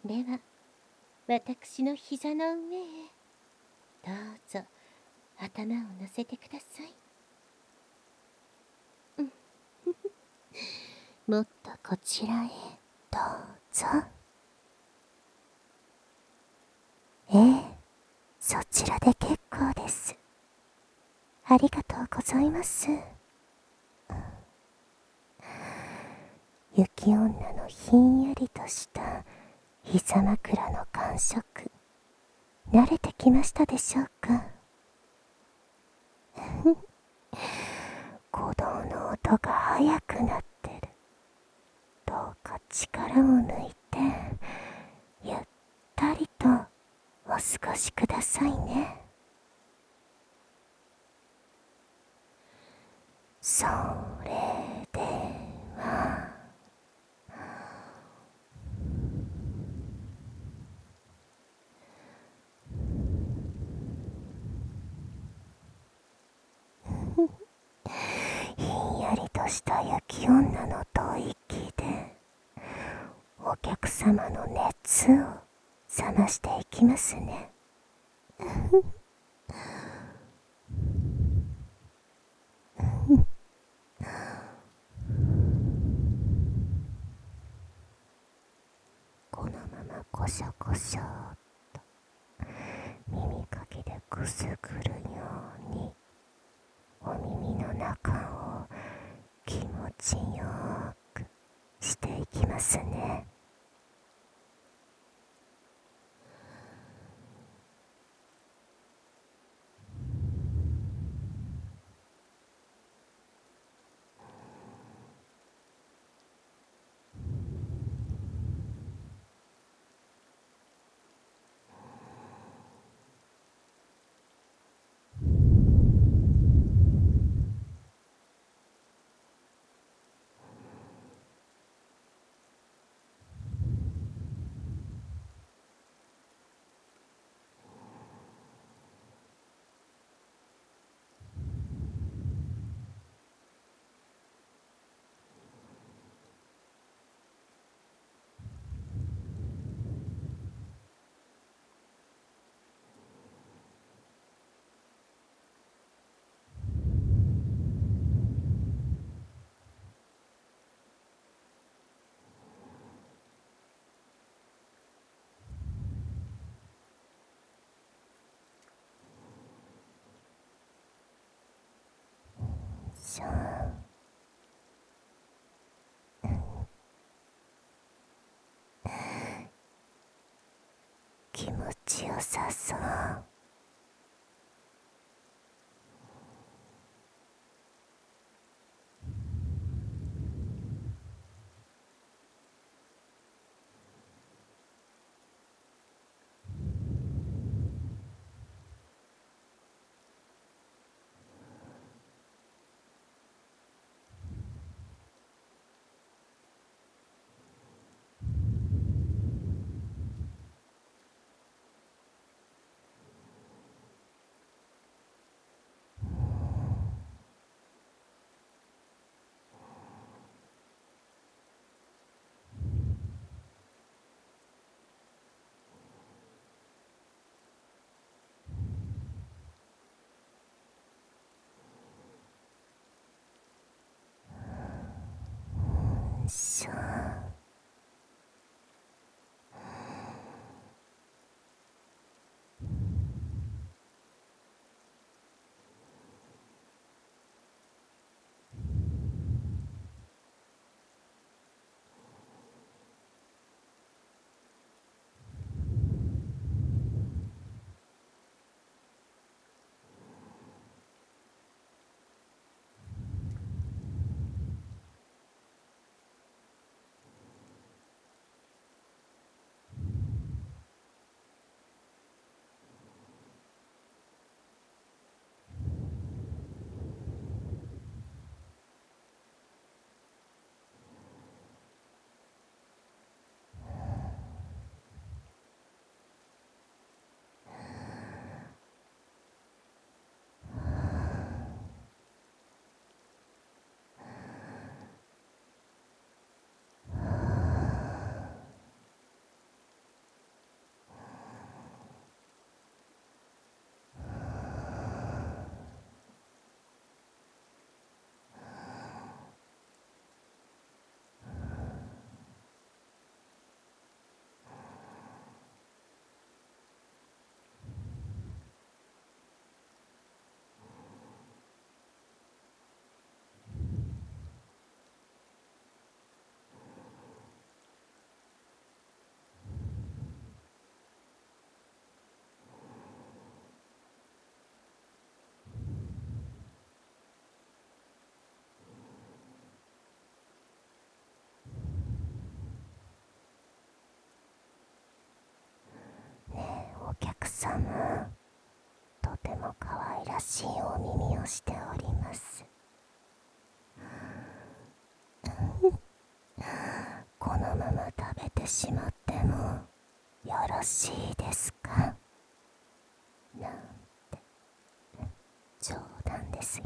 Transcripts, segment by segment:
では私の膝の上へどうぞ頭を乗せてください。もっとこちらへどうぞ。ええ、そちらで結構です。ありがとうございます。雪女のひんやりとした膝枕の感触、慣れてきましたでしょうか。鼓動の音が速くなってる。どうか力を抜いてゆったりとお過ごしくださいね。それではひんやりとした雪女の吐息でお客様の熱を冷ましていきますね。このままコショコショと耳かきでくすぐるようにお耳の中を気持ちよくしていきますね。しょ気持ちよさそう。しょ様、とても可愛らしいお耳をしております。このまま食べてしまってもよろしいですか？なんて冗談ですよ。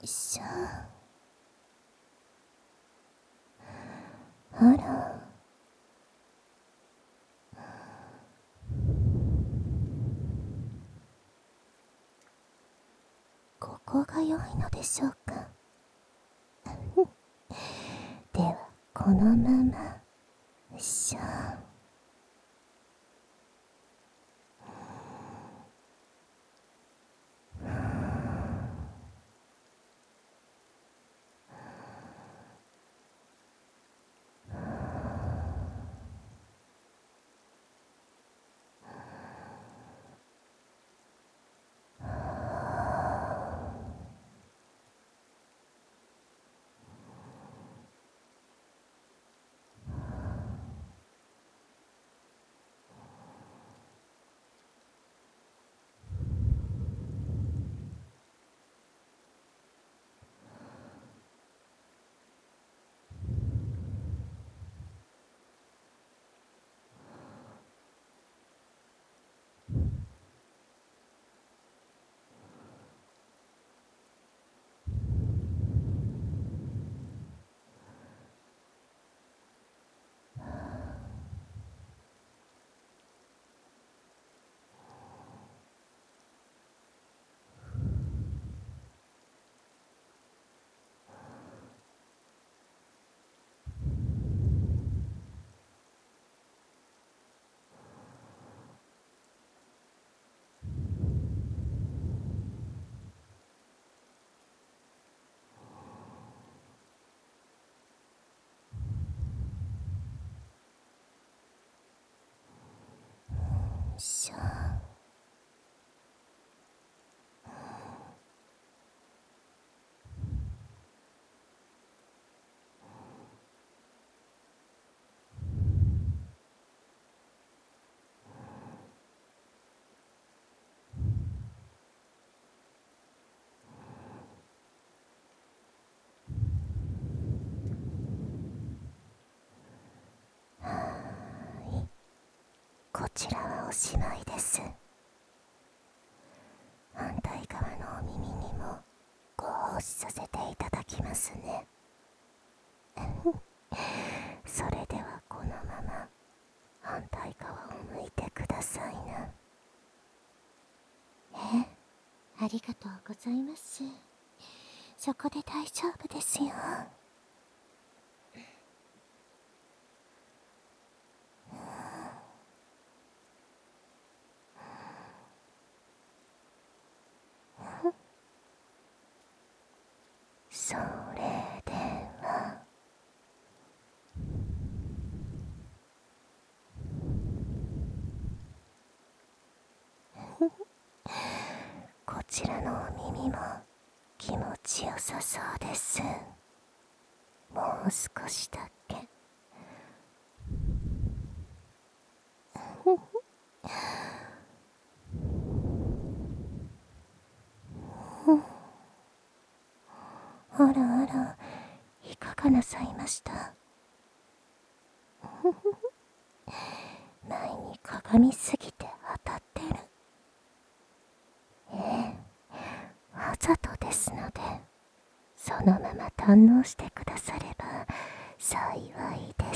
しょ。あら、ここが良いのでしょうか。ではこのまましょ。しょ。こちらはおしまいです。反対側のお耳にもご奉仕させていただきますね。それではこのまま反対側を向いてくださいな。ありがとうございます。そこで大丈夫ですよ。それではこちらのお耳も気持ちよさそうです。もう少しだけ。あらあら、いかがなさいました？前に鏡すぎて当たってる。わざとですので、そのまま堪能してくだされば幸いです。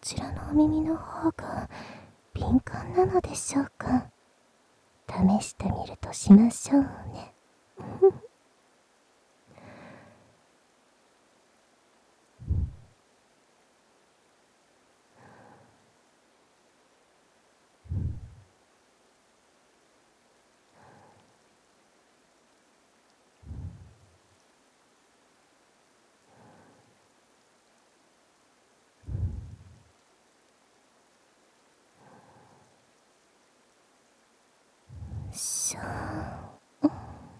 ちらのお耳の方が敏感なのでしょうか。試してみるとしましょうね。しょー。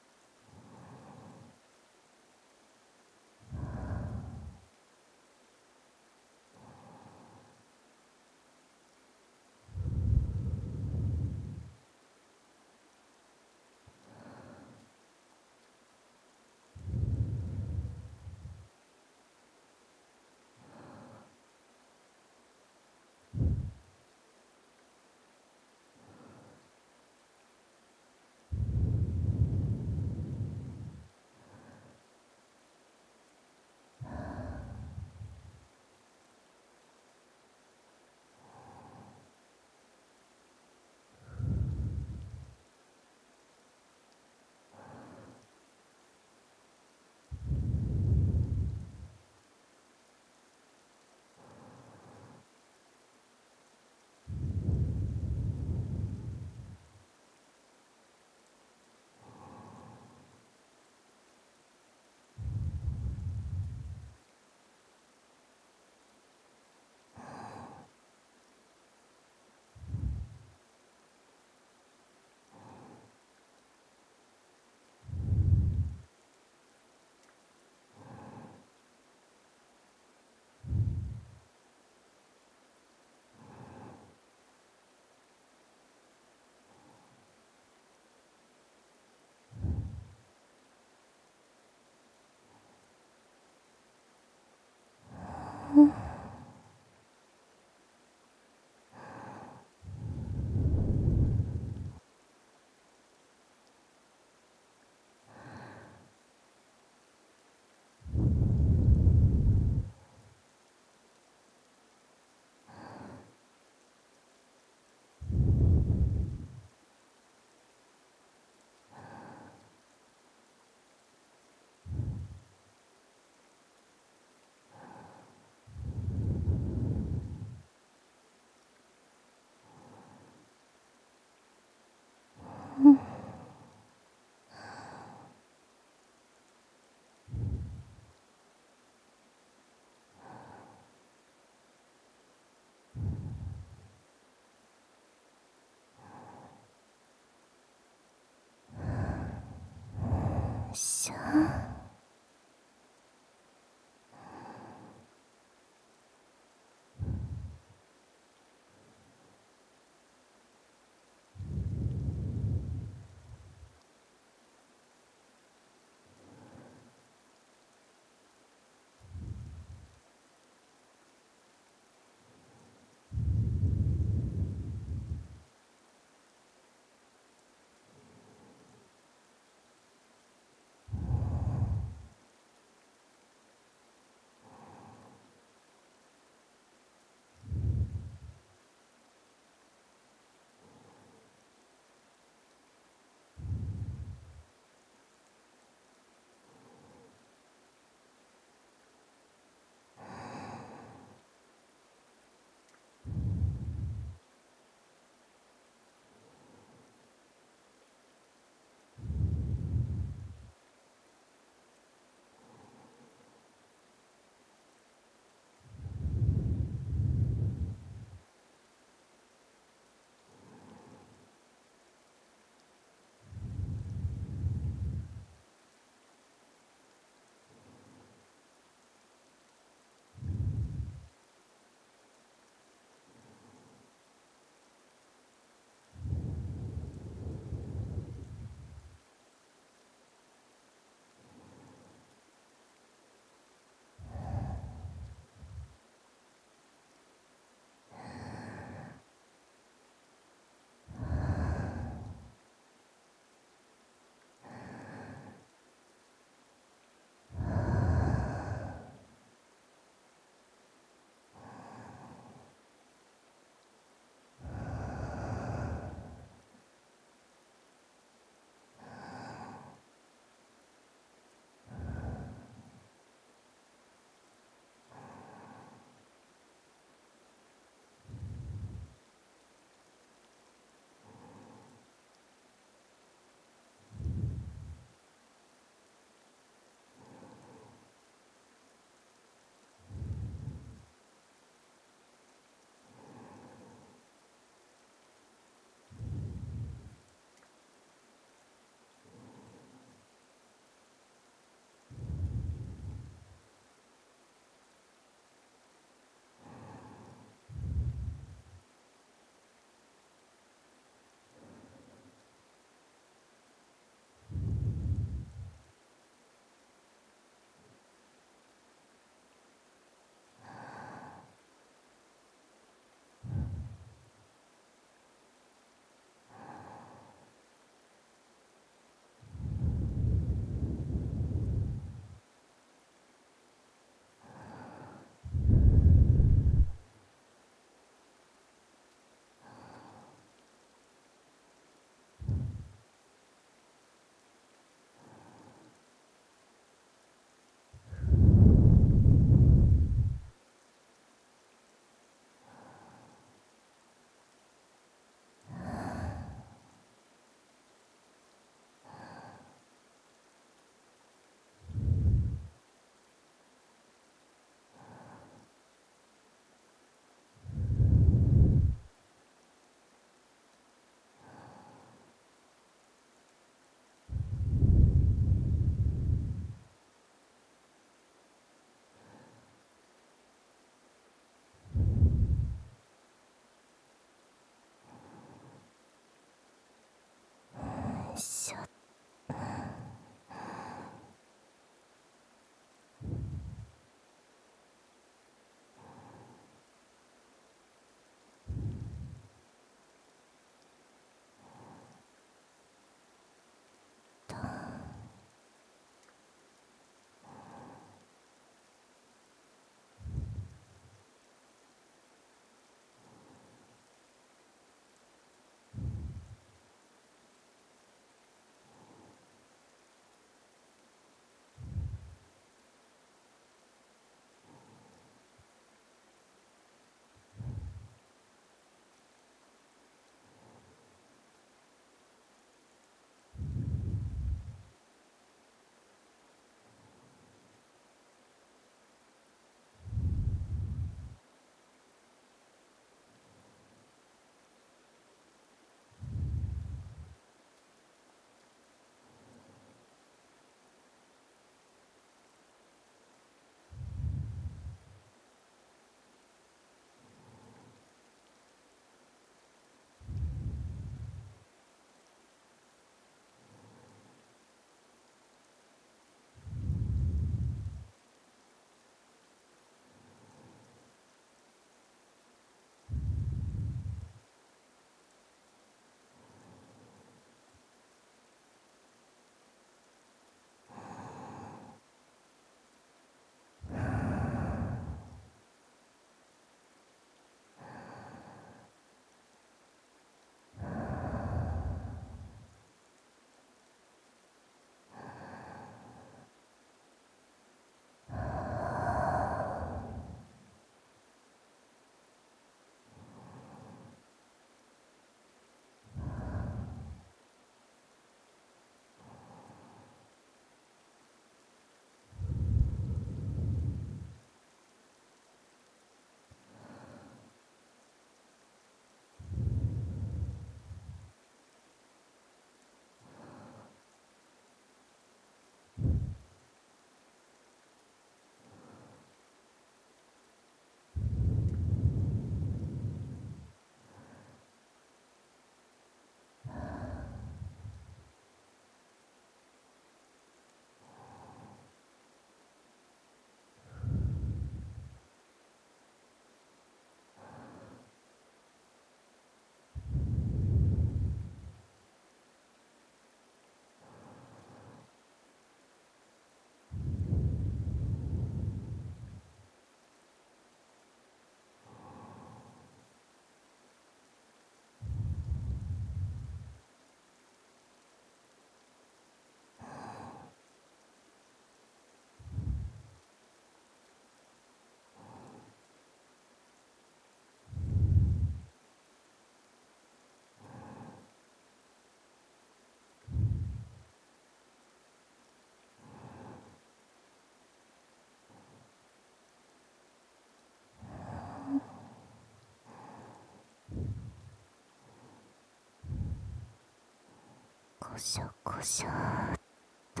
しょこしょっと。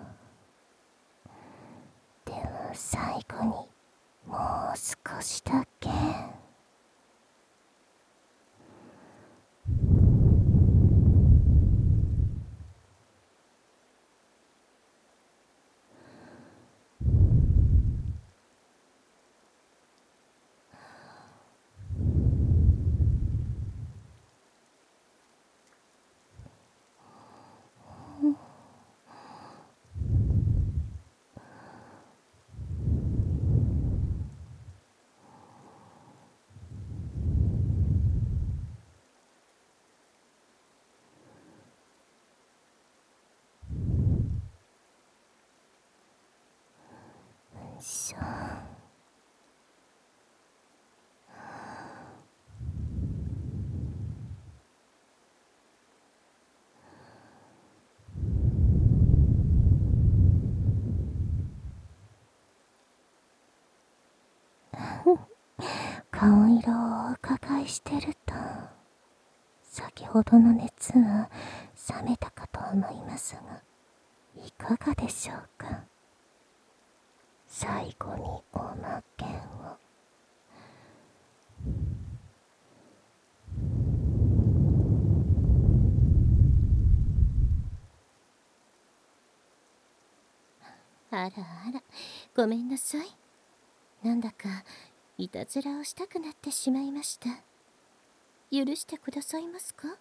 では最後にもう少しだけ。しょ。顔色をお伺いしてると、先ほどの熱は冷めたかと思いますが、いかがでしょうか。最後におまけを。あらあら、ごめんなさい。なんだかいたずらをしたくなってしまいました。許してくださいますか。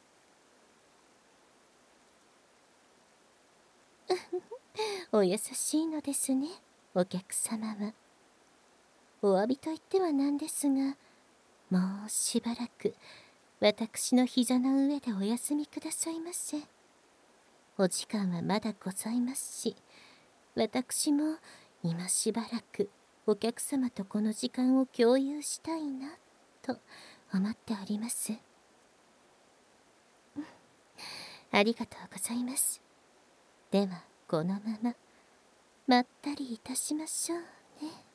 お優しいのですね、お客様は。お詫びと言ってはなんですが、もうしばらく私の膝の上でお休みくださいませ。お時間はまだございますし、私も今しばらくお客様とこの時間を共有したいなと思っております。ありがとうございます。ではこのまままったりいたしましょうね。